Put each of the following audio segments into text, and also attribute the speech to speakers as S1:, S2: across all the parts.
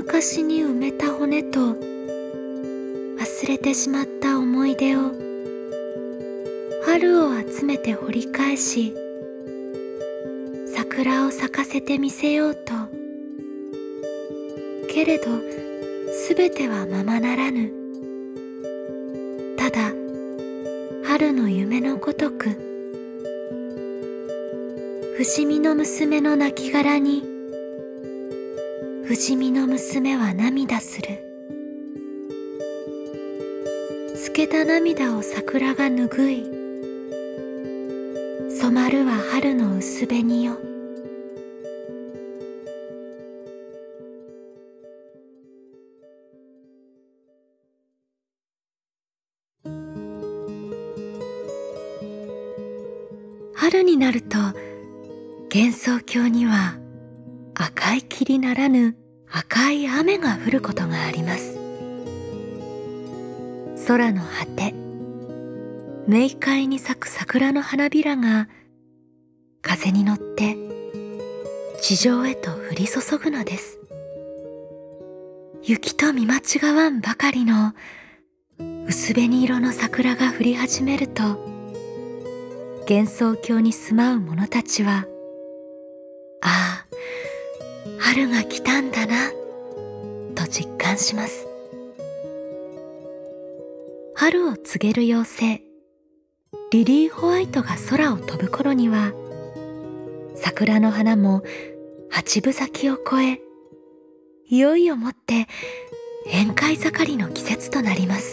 S1: 昔に埋めた骨と忘れてしまった思い出を春を集めて掘り返し、桜を咲かせてみせようと。けれどすべてはままならぬ。ただ春の夢のごとく、不死身の娘の亡骸に不死身の娘は涙する。透けた涙を桜が拭い、染まるは春の薄紅よ。春になると幻想郷には赤い霧ならぬ赤い雨が降ることがあります。空の果て、明快に咲く桜の花びらが風に乗って地上へと降り注ぐのです。雪と見間違わんばかりの薄紅色の桜が降り始めると、幻想郷に住まう者たちは、ああ、春が来たんだなと実感します。春を告げる妖精リリー・ホワイトが空を飛ぶ頃には、桜の花も八分咲きを超え、いよいよもって宴会盛りの季節となります。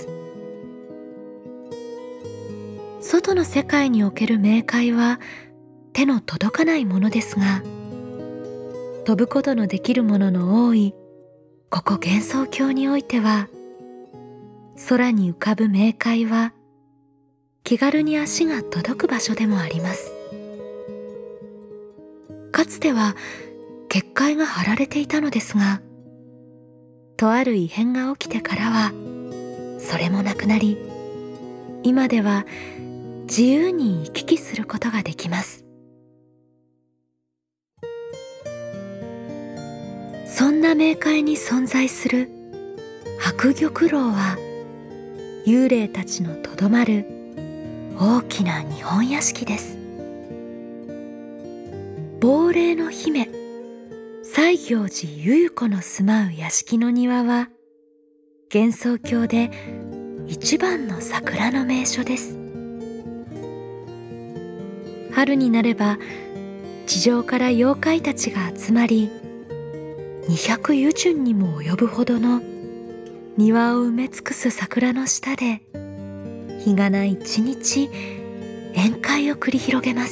S1: 外の世界における冥界は手の届かないものですが、飛ぶことのできるものの多いここ幻想郷においては、空に浮かぶ冥界は気軽に足が届く場所でもあります。かつては結界が張られていたのですが、とある異変が起きてからはそれもなくなり、今では自由に行き来することができます。そんな冥界に存在する白玉楼は、幽霊たちのとどまる大きな日本屋敷です。亡霊の姫西行寺ゆゆ子の住まう屋敷の庭は、幻想郷で一番の桜の名所です。春になれば地上から妖怪たちが集まり、200由順にも及ぶほどの庭を埋め尽くす桜の下で、日がな一日宴会を繰り広げます。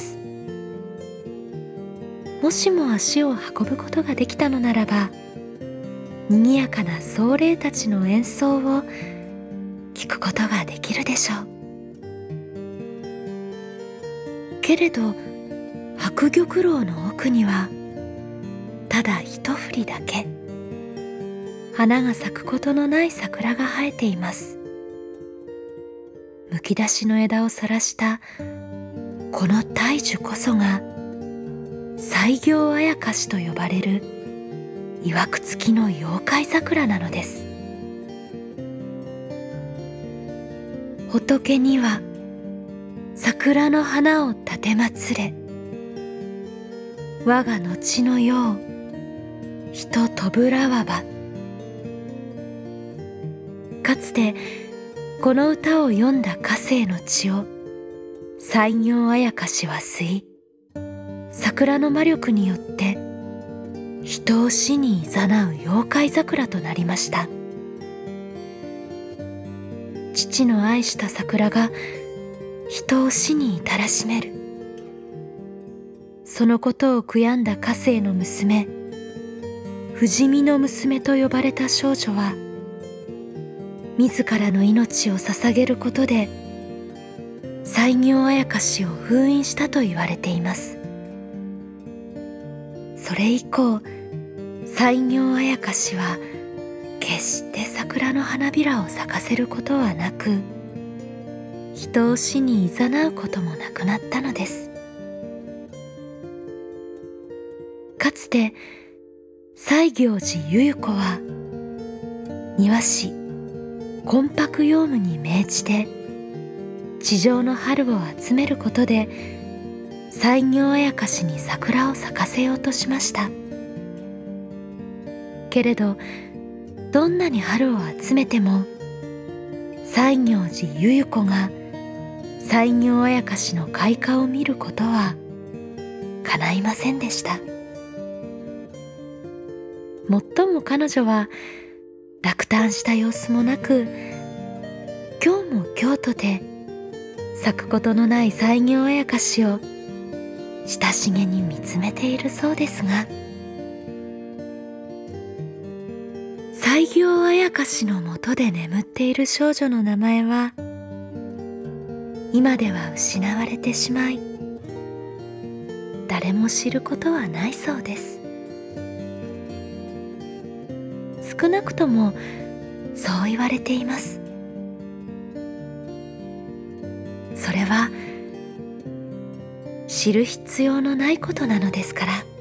S1: もしも足を運ぶことができたのならば、賑やかな僧霊たちの演奏を聞くことができるでしょう。けれど白玉楼の奥には、ただ一振りだけ花が咲くことのない桜が生えています。むき出しの枝をさらしたこの大樹こそが西行あやかしと呼ばれるいわくつきの妖怪桜なのです。仏には桜の花を立てまつれ、我が後の世を人飛ぶらわば。かつてこの歌を詠んだ歌聖の血を西行あやかしは吸い、桜の魔力によって人を死に誘う妖怪桜となりました。父の愛した桜が人を死に至らしめる。そのことを悔やんだ歌聖の娘、不死身の娘と呼ばれた少女は、自らの命を捧げることで西行あやかしを封印したと言われています。それ以降、西行あやかしは決して桜の花びらを咲かせることはなく、人を死に誘うこともなくなったのです。かつて西行寺ゆゆ子は庭師魂魄用務に命じて地上の春を集めることで西行あやかしに桜を咲かせようとしました。けれどどんなに春を集めても西行寺ゆゆ子が西行あやかしの開花を見ることは叶いませんでした。もっとも彼女は落胆した様子もなく、今日も今日とて咲くことのない西行あやかしを親しげに見つめているそうですが、西行あやかしのもとで眠っている少女の名前は今では失われてしまい、誰も知ることはないそうです。少なくともそう言われています。それは知る必要のないことなのですから。